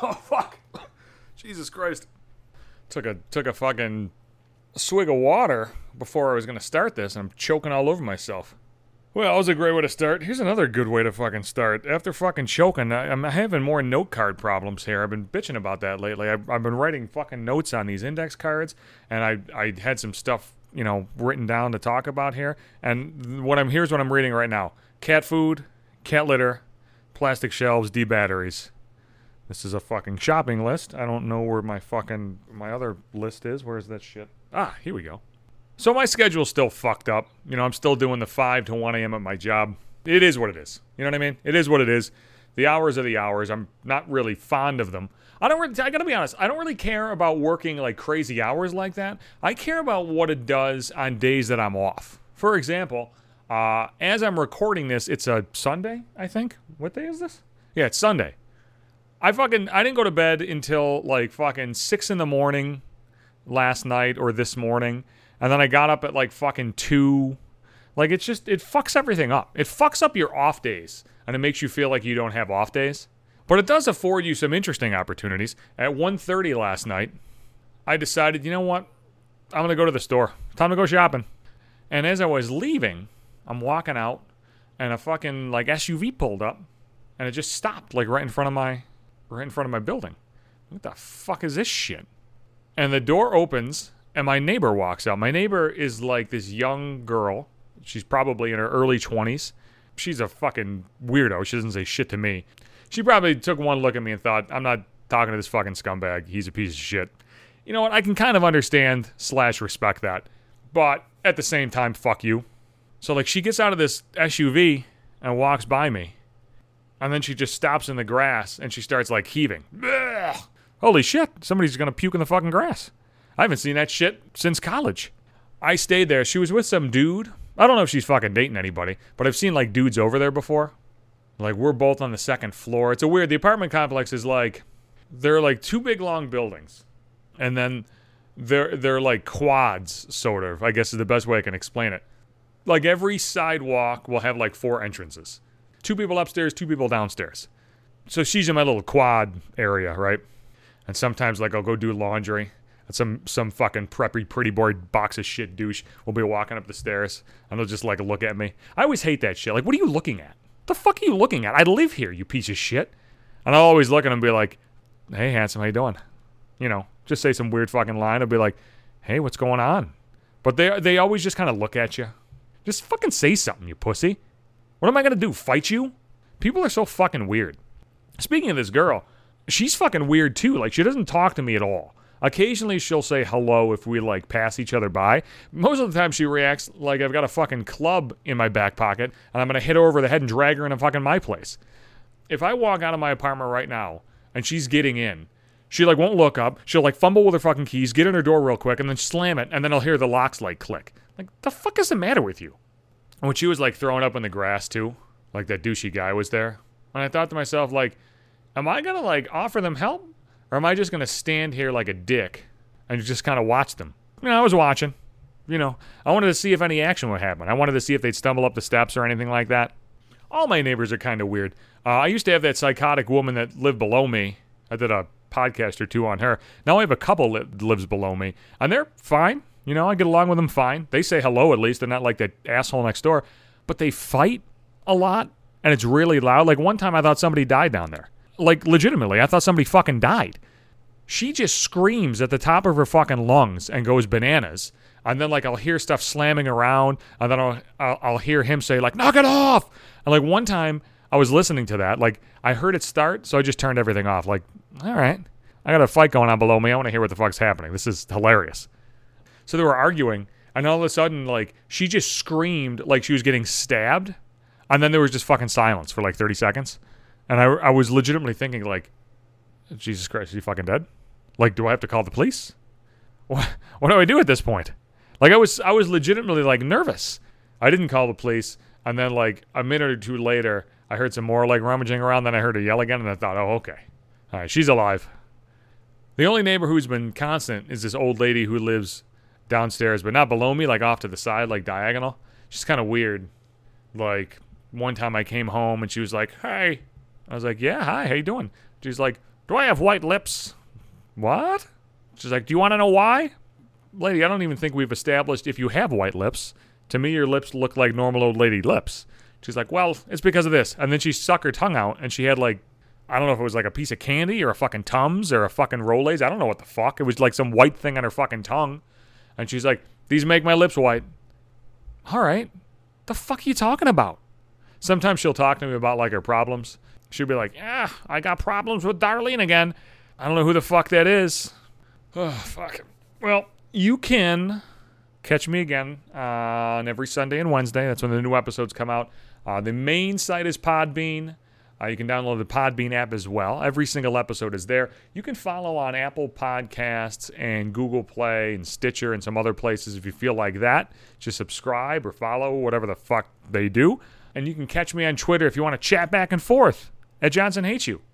Oh, fuck. Jesus Christ. Took a fucking swig of water before I was going to start this, and I'm choking all over myself. Well, that was a great way to start. Here's another good way to fucking start. After fucking choking, I'm having more note card problems here. I've been bitching about that lately. I've been writing fucking notes on these index cards, and I had some stuff, written down to talk about here. And here's what I'm reading right now. Cat food, cat litter, plastic shelves, D-batteries. This is a fucking shopping list. I don't know where my other list is. Where's that shit? Ah, here we go. So my schedule's still fucked up. I'm still doing the 5 to 1 a.m. at my job. It is what it is. You know what I mean? It is what it is. The hours are the hours. I'm not really fond of them. I gotta be honest, I don't really care about working like crazy hours like that. I care about what it does on days that I'm off. For example, as I'm recording this, it's a Sunday, I think. What day is this? Yeah, it's Sunday. I didn't go to bed until like fucking 6 in the morning last night or this morning. And then I got up at like fucking 2. Like it fucks everything up. It fucks up your off days. And it makes you feel like you don't have off days. But it does afford you some interesting opportunities. At 1:30 last night, I decided, you know what? I'm going to go to the store. Time to go shopping. And as I was leaving, I'm walking out. And a fucking like SUV pulled up. And it just stopped like right in front of my building. What the fuck is this shit? And the door opens. And my neighbor walks out. My neighbor is like this young girl. She's probably in her early 20s. She's a fucking weirdo. She doesn't say shit to me. She probably took one look at me and thought, I'm not talking to this fucking scumbag. He's a piece of shit. You know what? I can kind of understand / respect that. But at the same time, fuck you. So like she gets out of this SUV and walks by me. And then she just stops in the grass and she starts like heaving. Ugh. Holy shit. Somebody's going to puke in the fucking grass. I haven't seen that shit since college. I stayed there. She was with some dude. I don't know if she's fucking dating anybody, but I've seen like dudes over there before. Like we're both on the second floor. It's a weird, the apartment complex is like, they're like 2 big long buildings. And then they're like quads, sort of, I guess is the best way I can explain it. Like every sidewalk will have like 4 entrances. 2 people upstairs, 2 people downstairs. So she's in my little quad area, right? And sometimes like I'll go do laundry. Some fucking preppy pretty boy box of shit douche will be walking up the stairs and they'll just like look at me. I always hate that shit. Like, what are you looking at? What the fuck are you looking at? I live here, you piece of shit. And I'll always look at them and be like, hey, handsome, how you doing? Just say some weird fucking line. I'll be like, hey, what's going on? But they always just kind of look at you. Just fucking say something, you pussy. What am I going to do, fight you? People are so fucking weird. Speaking of this girl, she's fucking weird too. Like, she doesn't talk to me at all. Occasionally she'll say hello if we like pass each other by. Most of the time she reacts like I've got a fucking club in my back pocket and I'm going to hit her over the head and drag her into fucking my place. If I walk out of my apartment right now and she's getting in, she like won't look up. She'll like fumble with her fucking keys, get in her door real quick and then slam it and then I'll hear the locks like click. Like, the fuck is the matter with you? And when she was like throwing up in the grass too, like that douchey guy was there. And I thought to myself like, am I going to like offer them help? Or am I just going to stand here like a dick and just kind of watch them? I was watching. I wanted to see if any action would happen. I wanted to see if they'd stumble up the steps or anything like that. All my neighbors are kind of weird. I used to have that psychotic woman that lived below me. I did a podcast or 2 on her. Now I have a couple that lives below me. And they're fine. I get along with them fine. They say hello at least. They're not like that asshole next door. But they fight a lot. And it's really loud. Like one time I thought somebody died down there. Like, legitimately, I thought somebody fucking died. She just screams at the top of her fucking lungs and goes bananas. And then, like, I'll hear stuff slamming around. And then I'll hear him say, like, knock it off. And, like, one time I was listening to that. Like, I heard it start, so I just turned everything off. Like, all right. I got a fight going on below me. I want to hear what the fuck's happening. This is hilarious. So they were arguing. And all of a sudden, like, she just screamed like she was getting stabbed. And then there was just fucking silence for, like, 30 seconds. And I was legitimately thinking, like, Jesus Christ, is he fucking dead? Like, do I have to call the police? What do I do at this point? Like, I was legitimately, like, nervous. I didn't call the police. And then, like, a minute or 2 later, I heard some more, like, rummaging around. Then I heard her yell again, and I thought, oh, okay. All right, she's alive. The only neighbor who's been constant is this old lady who lives downstairs, but not below me, like, off to the side, like, diagonal. She's kind of weird. Like, one time I came home, and she was like, hey. I was like, yeah, hi, how you doing? She's like, Do I have white lips? What? She's like, do you want to know why? Lady, I don't even think we've established if you have white lips. To me, your lips look like normal old lady lips. She's like, well, it's because of this. And then she sucked her tongue out, and she had like, I don't know if it was like a piece of candy or a fucking Tums or a fucking Rolaids. I don't know what the fuck. It was like some white thing on her fucking tongue. And she's like, these make my lips white. All right. The fuck are you talking about? Sometimes she'll talk to me about like her problems. She'll be like, yeah, I got problems with Darlene again. I don't know who the fuck that is. Oh, fuck. Well, you can catch me again on every Sunday and Wednesday. That's when the new episodes come out. The main site is Podbean. You can download the Podbean app as well. Every single episode is there. You can follow on Apple Podcasts and Google Play and Stitcher and some other places if you feel like that. Just subscribe or follow, whatever the fuck they do. And you can catch me on Twitter if you want to chat back and forth at Johnson Hates You.